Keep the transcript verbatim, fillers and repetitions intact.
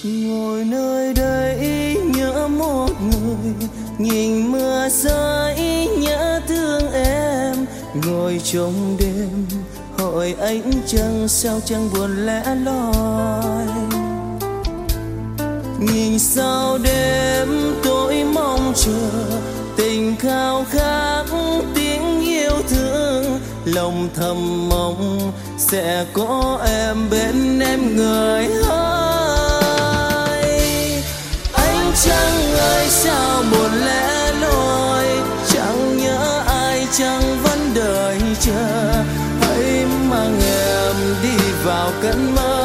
Ngồi nơi đây nhớ một người, nhìn mưa rơi nhớ thương em. Ngồi trong đêm hỏi ánh trăng sao chẳng buồn lẻ loi. Nhìn sao đêm tối mong chờ, tình khao khát tiếng yêu thương. Lòng thầm mong sẽ có em bên em người ơi. Ánh trăng ơi sao buồn lẻ loi, chẳng nhớ ai chẳng vẫn đợi chờ. Hãy mang em đi vào cơn mơ